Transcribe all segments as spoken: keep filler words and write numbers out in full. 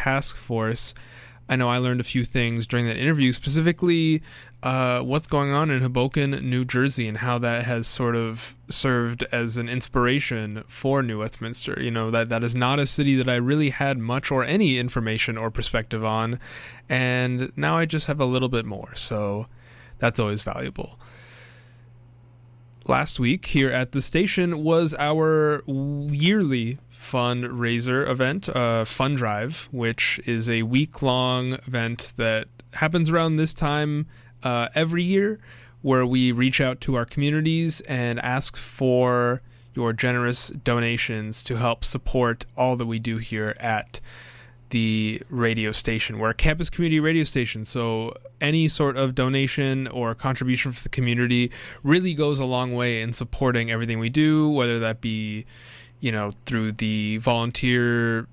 task force. I know I learned a few things during that interview, specifically uh, what's going on in Hoboken, New Jersey, and how that has sort of served as an inspiration for New Westminster. You know, that that is not a city that I really had much or any information or perspective on, and now I just have a little bit more, so that's always valuable. Last week here at the station was our yearly fundraiser event, uh, Fun Drive, which is a week-long event that happens around this time uh, every year, where we reach out to our communities and ask for your generous donations to help support all that we do here at the radio station. We're a campus community radio station, so any sort of donation or contribution for the community really goes a long way in supporting everything we do, whether that be, you know, through the volunteer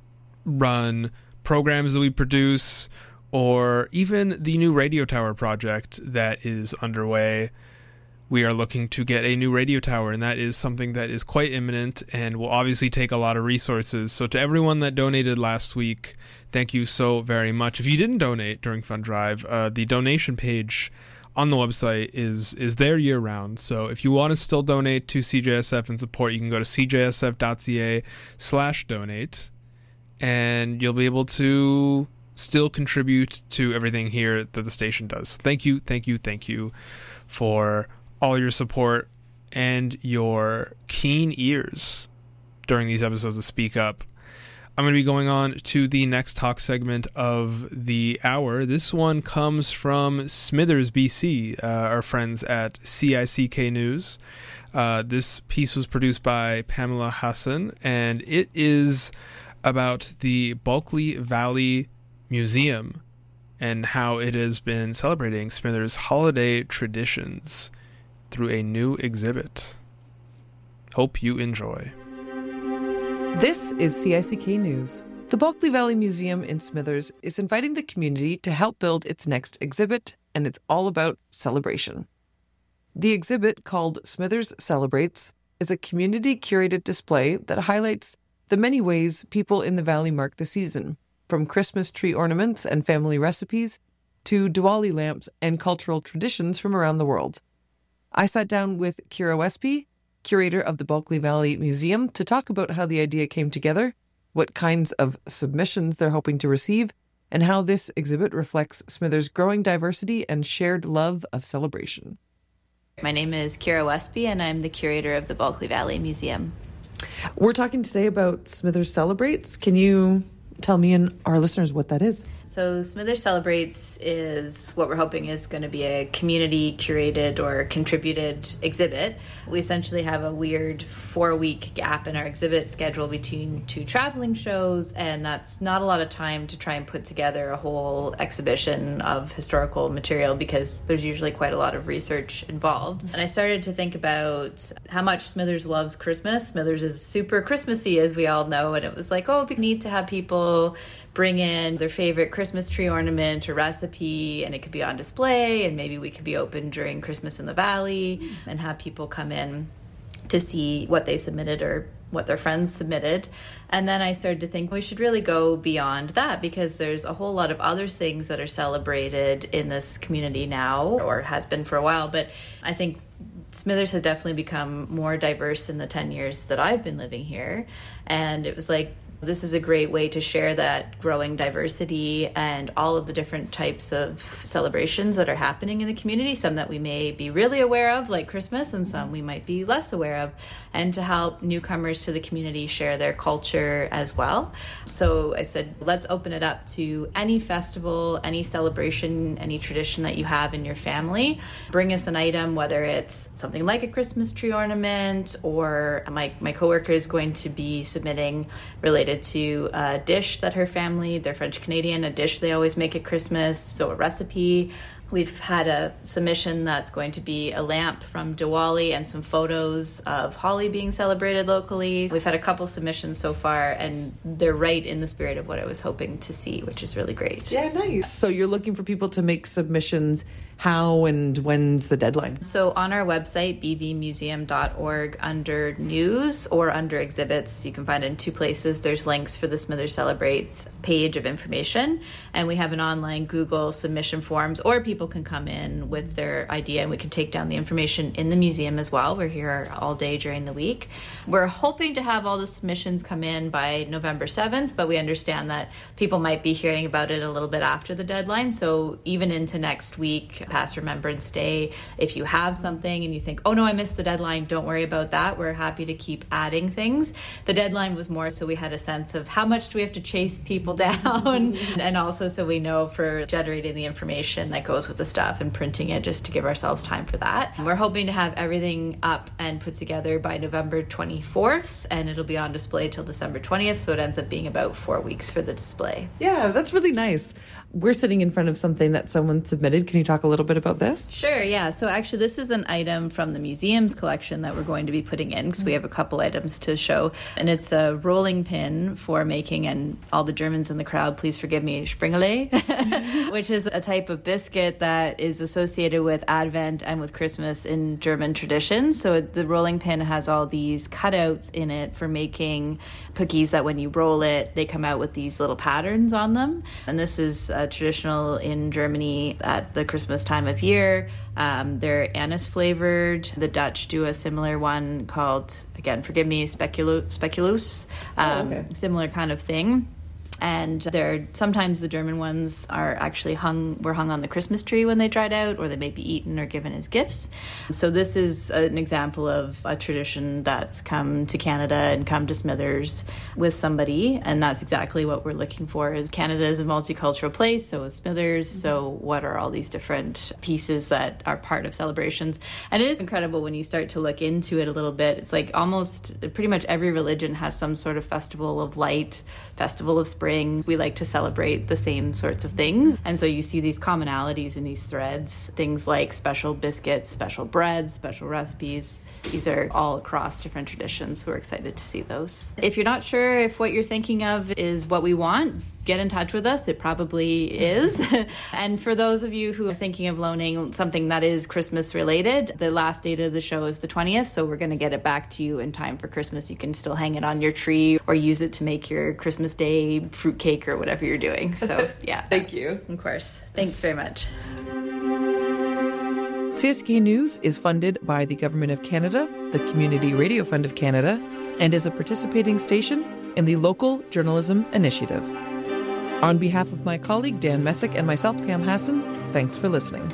run programs that we produce, or even the new radio tower project that is underway. We are looking to get a new radio tower, and that is something that is quite imminent and will obviously take a lot of resources. So to everyone that donated last week, thank you so very much. If you didn't donate during Fund Drive, uh, the donation page on the website is is there year round. So if you want to still donate to C J S F and support, you can go to c j s f dot c a slash donate, and you'll be able to still contribute to everything here that the station does. Thank you, thank you, thank you for all your support and your keen ears during these episodes of Speak Up. I'm going to be going on to the next talk segment of the hour. This one comes from Smithers, B C, uh, our friends at C I C K News. Uh, this piece was produced by Pamela Hassan, and it is about the Bulkley Valley Museum and how it has been celebrating Smithers' holiday traditions through a new exhibit. Hope you enjoy. This is C I C K News. The Bulkley Valley Museum in Smithers is inviting the community to help build its next exhibit, and it's all about celebration. The exhibit, called Smithers Celebrates, is a community-curated display that highlights the many ways people in the valley mark the season, from Christmas tree ornaments and family recipes to Diwali lamps and cultural traditions from around the world. I sat down with Kira Westby, curator of the Bulkley Valley Museum, to talk about how the idea came together, what kinds of submissions they're hoping to receive, and how this exhibit reflects Smithers' growing diversity and shared love of celebration. My name is Kira Westby, and I'm the curator of the Bulkley Valley Museum. We're talking today about Smithers Celebrates. Can you tell me and our listeners what that is? So Smithers Celebrates is what we're hoping is going to be a community-curated or contributed exhibit. We essentially have a weird four-week gap in our exhibit schedule between two traveling shows, and that's not a lot of time to try and put together a whole exhibition of historical material because there's usually quite a lot of research involved. And I started to think about how much Smithers loves Christmas. Smithers is super Christmassy, as we all know, and it was like, oh, we need to have people bring in their favorite Christmas tree ornament or recipe, and it could be on display, and maybe we could be open during Christmas in the Valley and have people come in to see what they submitted or what their friends submitted. And then I started to think we should really go beyond that because there's a whole lot of other things that are celebrated in this community now, or has been for a while, but I think Smithers has definitely become more diverse in the ten years that I've been living here. And it was like, this is a great way to share that growing diversity and all of the different types of celebrations that are happening in the community, some that we may be really aware of, like Christmas, and some we might be less aware of, and to help newcomers to the community share their culture as well. So I said, let's open it up to any festival, any celebration, any tradition that you have in your family. Bring us an item, whether it's something like a Christmas tree ornament, or my, my coworker is going to be submitting related to a dish that her family, they're French Canadian, a dish they always make at Christmas, so a recipe. We've had a submission that's going to be a lamp from Diwali and some photos of Holi being celebrated locally. We've had a couple submissions so far, and they're right in the spirit of what I was hoping to see, which is really great. Yeah, nice. So you're looking for people to make submissions. How and when's the deadline? So on our website, b v museum dot org, under news or under exhibits, you can find it in two places. There's links for the Smithers Celebrates page of information, and we have an online Google submission forms, or people can come in with their idea and we can take down the information in the museum as well. We're here all day during the week. We're hoping to have all the submissions come in by November seventh, but we understand that people might be hearing about it a little bit after the deadline. So even into next week, past Remembrance Day, if you have something and you think, oh no, I missed the deadline, don't worry about that. We're happy to keep adding things. The deadline was more so we had a sense of how much do we have to chase people down, and also so we know for generating the information that goes with the stuff and printing it, just to give ourselves time for that. We're hoping to have everything up and put together by November twenty-fourth, and it'll be on display till December twentieth, so it ends up being about four weeks for the display. Yeah, that's really nice. We're sitting in front of something that someone submitted. Can you talk a little bit about this? Sure, yeah. So actually this is an item from the museum's collection that we're going to be putting in, because we have a couple items to show. And it's a rolling pin for making, and all the Germans in the crowd, please forgive me, Springerle, which is a type of biscuit that is associated with Advent and with Christmas in German tradition. So the rolling pin has all these cutouts in it for making cookies that when you roll it, they come out with these little patterns on them. And this is uh, traditional in Germany at the Christmas time of year. Um, they're anise flavored. The Dutch do a similar one called, again, forgive me, speculo- speculoos, um, oh, okay. Similar kind of thing. And they're sometimes the German ones are actually hung were hung on the Christmas tree when they dried out, or they may be eaten or given as gifts. So this is an example of a tradition that's come to Canada and come to Smithers with somebody, and that's exactly what we're looking for. Is Canada is a multicultural place, so is Smithers. Mm-hmm. So what are all these different pieces that are part of celebrations? And it is incredible when you start to look into it a little bit. It's like almost pretty much every religion has some sort of festival of light, festival of spring. We like to celebrate the same sorts of things. And so you see these commonalities in these threads, things like special biscuits, special breads, special recipes. These are all across different traditions. So we're excited to see those. If you're not sure if what you're thinking of is what we want, get in touch with us. It probably is. And for those of you who are thinking of loaning something that is Christmas related, the last date of the show is the twentieth. So we're going to get it back to you in time for Christmas. You can still hang it on your tree or use it to make your Christmas Day fruitcake or whatever you're doing. So yeah. Thank you. Of course. Thanks very much. C I S K News is funded by the Government of Canada, the Community Radio Fund of Canada, and is a participating station in the Local Journalism Initiative. On behalf of my colleague Dan Messick and myself, Pam Hassan, thanks for listening.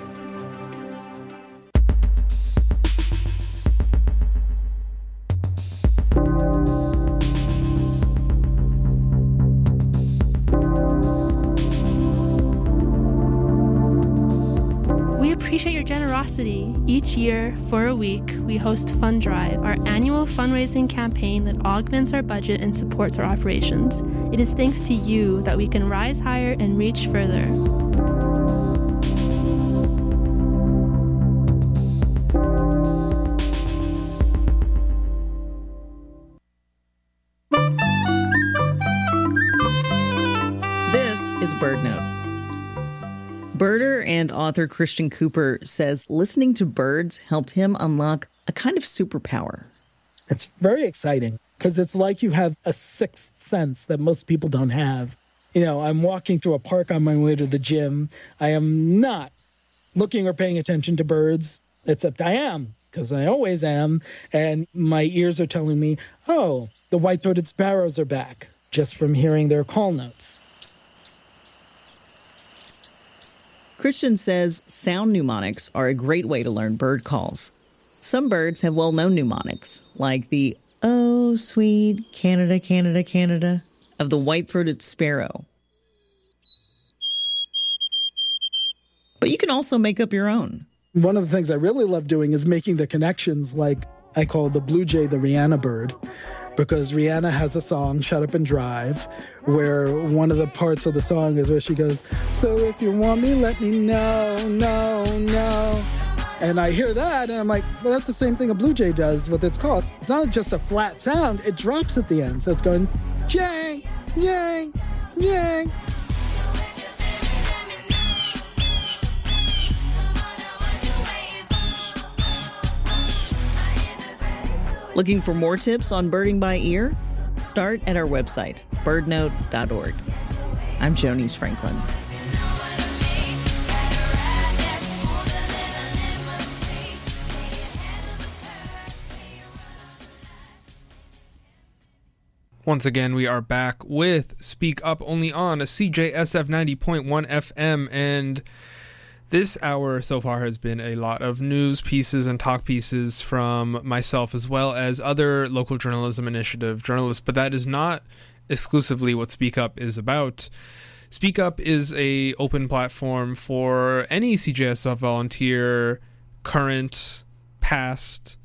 Appreciate your generosity. Each year, for a week, we host Fund Drive, our annual fundraising campaign that augments our budget and supports our operations. It is thanks to you that we can rise higher and reach further. This is BirdNote. Birder and author Christian Cooper says listening to birds helped him unlock a kind of superpower. It's very exciting because it's like you have a sixth sense that most people don't have. You know, I'm walking through a park on my way to the gym. I am not looking or paying attention to birds, except I am, because I always am. And my ears are telling me, oh, the white-throated sparrows are back, just from hearing their call notes. Christian says sound mnemonics are a great way to learn bird calls. Some birds have well-known mnemonics, like the "Oh, sweet Canada, Canada, Canada" of the white-throated sparrow. But you can also make up your own. One of the things I really love doing is making the connections, like I call the blue jay the Rihanna bird, because Rihanna has a song, Shut Up and Drive, where one of the parts of the song is where she goes, so if you want me, let me know, no, no. And I hear that, and I'm like, well, that's the same thing a Blue Jay does, what it's called. It's not just a flat sound, it drops at the end. So it's going, yang, yang, yang. Looking for more tips on birding by ear? Start at our website, bird note dot org. I'm Jonice Franklin. Once again, we are back with Speak Up, only on C J S F ninety point one F M, and this hour so far has been a lot of news pieces and talk pieces from myself as well as other local journalism initiative journalists, but that is not exclusively what Speak Up is about. Speak Up is a open platform for any C J S F volunteer, current, past,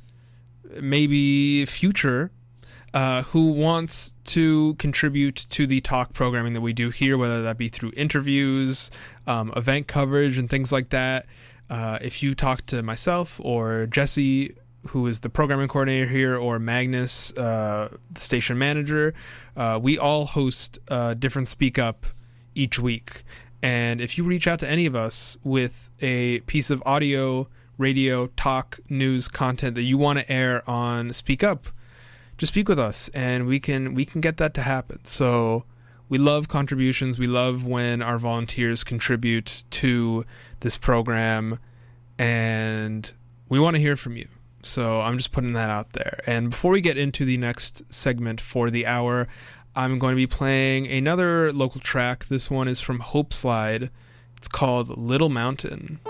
maybe future, Uh, who wants to contribute to the talk programming that we do here, whether that be through interviews, um, event coverage, and things like that. Uh, if you talk to myself or Jesse, who is the programming coordinator here, or Magnus, uh, the station manager, uh, we all host uh, different Speak Up each week. And if you reach out to any of us with a piece of audio, radio, talk, news content that you want to air on Speak Up, just speak with us, and we can we can get that to happen. So we love contributions. We love when our volunteers contribute to this program, and we want to hear from you. So I'm just putting that out there. And before we get into the next segment for the hour, I'm going to be playing another local track. This one is from Hope Slide. It's called Little Mountain.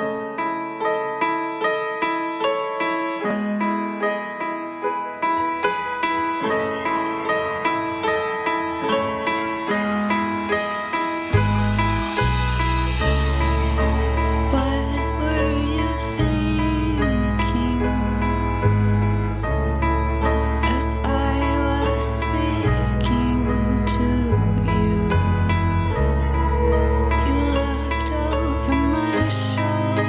Over my shoulder.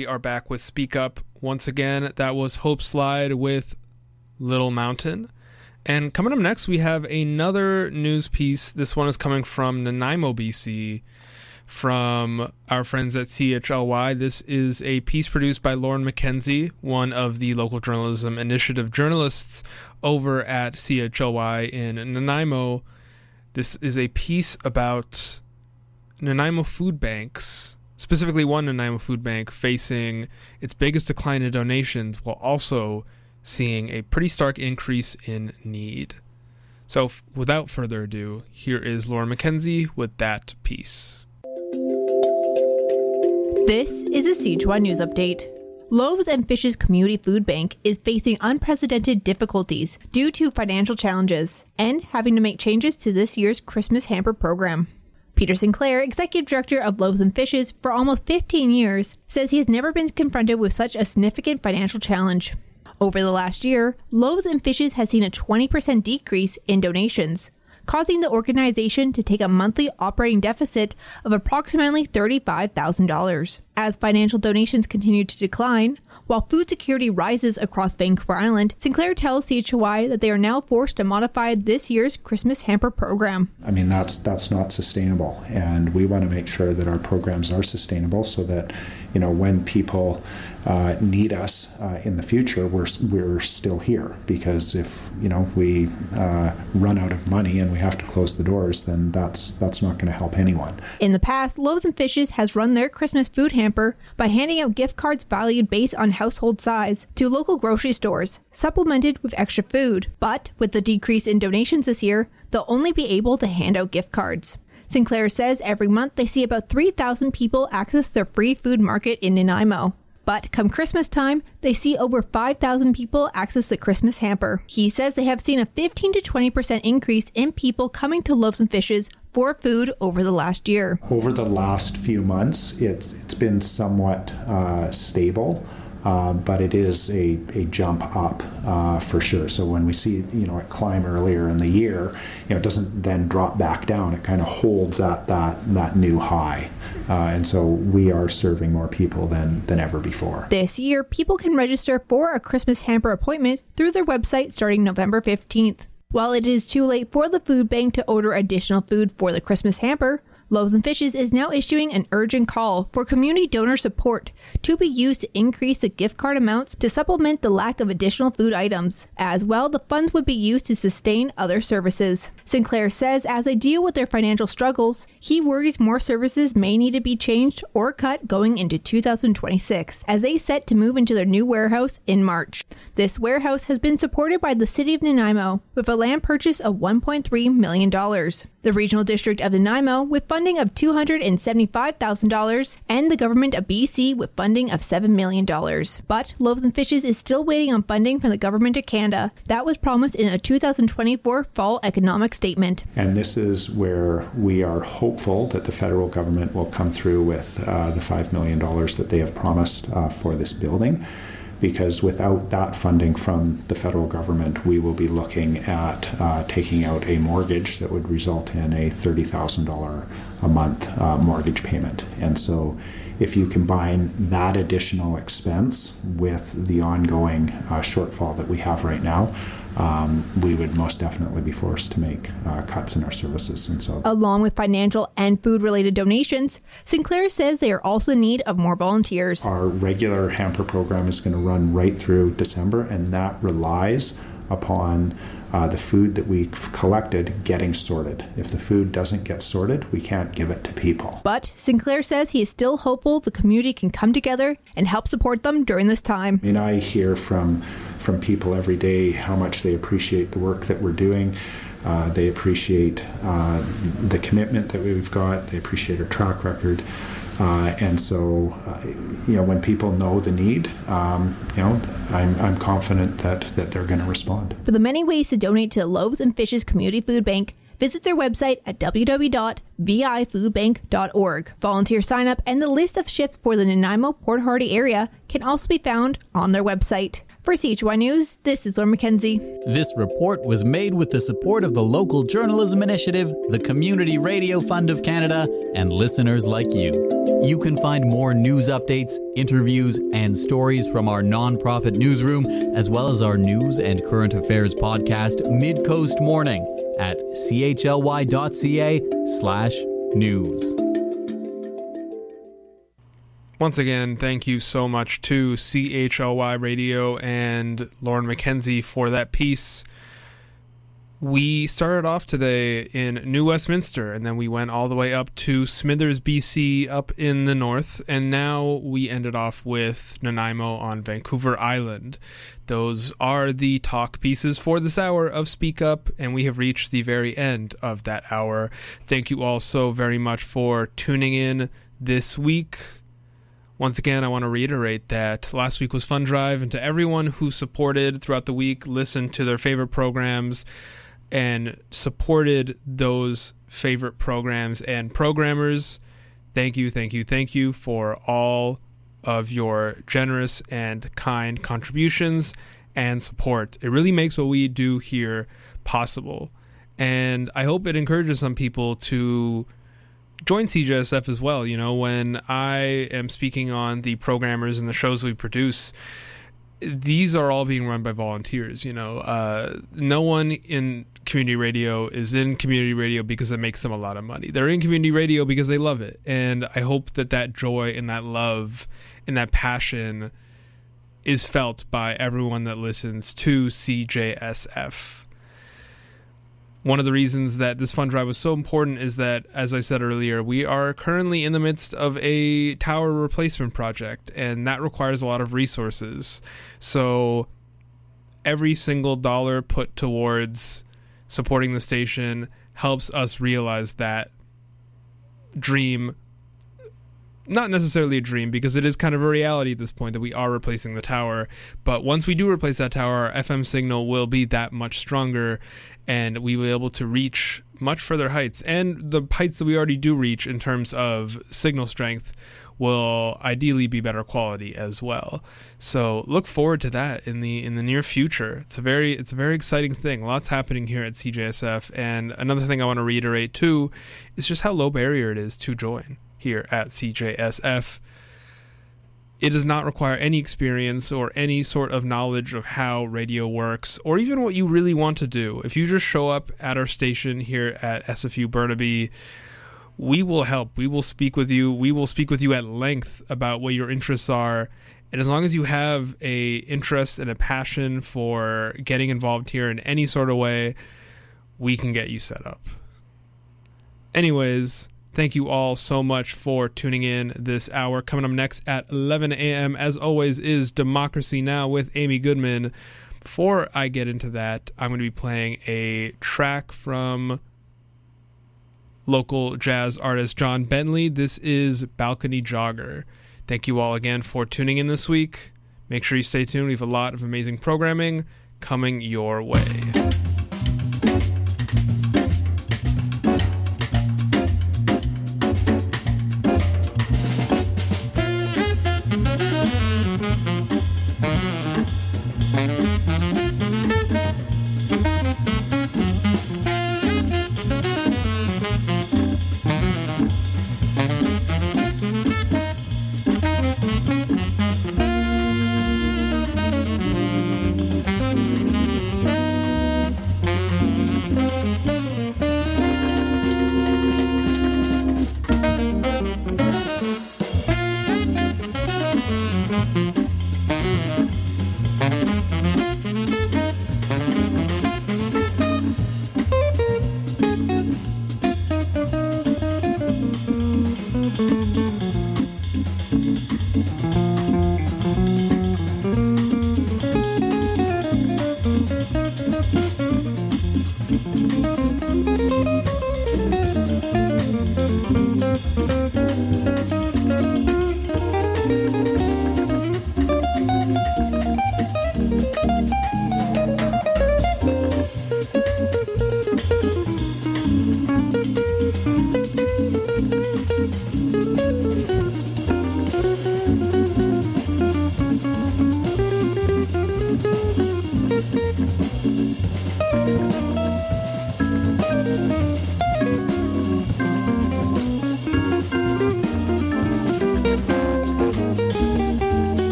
we are back with Speak Up once again. That was Hope Slide with Little Mountain. And coming up next, we have another news piece. This one is coming from Nanaimo, B C, from our friends at C H L Y. This is a piece produced by Lauren McKenzie, one of the local journalism initiative journalists over at C H L Y in Nanaimo. This is a piece about Nanaimo food banks, specifically one Nanaimo food bank facing its biggest decline in donations while also seeing a pretty stark increase in need. So f- without further ado, here is Lauren McKenzie with that piece. This is a C H Y News Update. Loaves and Fishes Community Food Bank is facing unprecedented difficulties due to financial challenges and having to make changes to this year's Christmas hamper program. Peter Sinclair, Executive Director of Loaves and Fishes for almost fifteen years, says he has never been confronted with such a significant financial challenge. Over the last year, Loaves and Fishes has seen a twenty percent decrease in donations, causing the organization to take a monthly operating deficit of approximately thirty-five thousand dollars. As financial donations continue to decline, while food security rises across Vancouver Island, Sinclair tells C H Y that they are now forced to modify this year's Christmas hamper program. I mean, that's that's not sustainable, and we want to make sure that our programs are sustainable so that, you know, when people uh, need us uh, in the future, we're we're still here. Because if, you know, we uh, run out of money and we have to close the doors, then that's that's not going to help anyone. In the past, Loaves and Fishes has run their Christmas food hamper by handing out gift cards valued based on household size to local grocery stores, supplemented with extra food. But with the decrease in donations this year, they'll only be able to hand out gift cards. Sinclair says every month they see about three thousand people access their free food market in Nanaimo. But come Christmas time, they see over five thousand people access the Christmas hamper. He says they have seen a fifteen to twenty percent increase in people coming to Loaves and Fishes for food over the last year. Over the last few months, it, it's been somewhat uh, stable. Uh, but it is a, a jump up uh, for sure. So when we see, you know, it climb earlier in the year, you know, it doesn't then drop back down. It kind of holds at that that new high. Uh, and so we are serving more people than, than ever before. This year, people can register for a Christmas hamper appointment through their website starting November fifteenth. While it is too late for the food bank to order additional food for the Christmas hamper, Loaves and Fishes is now issuing an urgent call for community donor support to be used to increase the gift card amounts to supplement the lack of additional food items. As well, the funds would be used to sustain other services. Sinclair says as they deal with their financial struggles, he worries more services may need to be changed or cut going into two thousand twenty-six, as they set to move into their new warehouse in March. This warehouse has been supported by the City of Nanaimo with a land purchase of one point three million dollars. The Regional District of Nanaimo with funding of two hundred seventy-five thousand dollars, and the Government of B C with funding of seven million dollars. But Loaves and Fishes is still waiting on funding from the Government of Canada. That was promised in a two thousand twenty-four Fall Economic Statement. And this is where we are hopeful that the federal government will come through with uh, the five million dollars that they have promised uh, for this building. Because without that funding from the federal government, we will be looking at uh, taking out a mortgage that would result in a thirty thousand dollars a month uh, mortgage payment. And so if you combine that additional expense with the ongoing uh, shortfall that we have right now, um, we would most definitely be forced to make uh, cuts in our services. And so, along with financial and food-related donations, Sinclair says they are also in need of more volunteers. Our regular hamper program is going to run right through December, and that relies upon uh, the food that we've collected getting sorted. If the food doesn't get sorted, we can't give it to people. But Sinclair says he is still hopeful the community can come together and help support them during this time. I mean, I hear from from people every day how much they appreciate the work that we're doing. Uh, they appreciate uh, the commitment that we've got. They appreciate our track record. Uh, and so, uh, you know, when people know the need, um, you know, I'm, I'm confident that, that they're going to respond. For the many ways to donate to the Loaves and Fishes Community Food Bank, visit their website at w w w dot v i food bank dot org. Volunteer sign-up and the list of shifts for the Nanaimo Port Hardy area can also be found on their website. For C H Y News, this is Lauren McKenzie. This report was made with the support of the Local Journalism Initiative, the Community Radio Fund of Canada, and listeners like you. You can find more news updates, interviews, and stories from our nonprofit newsroom, as well as our news and current affairs podcast, Mid-Coast Morning, at chly.ca slash news. Once again, thank you so much to C H L Y Radio and Lauren McKenzie for that piece. We started off today in New Westminster, and then we went all the way up to Smithers, B C, up in the north, and now we ended off with Nanaimo on Vancouver Island. Those are the talk pieces for this hour of Speak Up, and we have reached the very end of that hour. Thank you all so very much for tuning in this week. Once again, I want to reiterate that last week was Fund Drive, and to everyone who supported throughout the week, listened to their favorite programs, and supported those favorite programs and programmers, thank you, thank you, thank you for all of your generous and kind contributions and support. It really makes what we do here possible, and I hope it encourages some people to join C J S F as well. You know, when I am speaking on the programmers and the shows we produce, these are all being run by volunteers. You know, uh, no one in community radio is in community radio because it makes them a lot of money. They're in community radio because they love it. And I hope that that joy and that love and that passion is felt by everyone that listens to C J S F. One of the reasons that this fund drive was so important is that, as I said earlier, we are currently in the midst of a tower replacement project, and that requires a lot of resources. So every single dollar put towards supporting the station helps us realize that dream. Not necessarily a dream, because it is kind of a reality at this point that we are replacing the tower. But once we do replace that tower, our F M signal will be that much stronger, and we will be able to reach much further heights. And the heights that we already do reach in terms of signal strength will ideally be better quality as well. So look forward to that in the in the near future. It's a very it's a very exciting thing. Lots happening here at C J S F. And another thing I want to reiterate too is just how low barrier it is to join here at C J S F. It does not require any experience or any sort of knowledge of how radio works, or even what you really want to do. If you just show up at our station here at S F U Burnaby, we will help. We will speak with you. We will speak with you at length about what your interests are. And as long as you have a interest and a passion for getting involved here in any sort of way, we can get you set up. Anyways, thank you all so much for tuning in this hour. Coming up next at eleven a.m., as always, is Democracy Now! With Amy Goodman. Before I get into that, I'm going to be playing a track from local jazz artist John Bentley. This is Balcony Jogger. Thank you all again for tuning in this week. Make sure you stay tuned. We have a lot of amazing programming coming your way.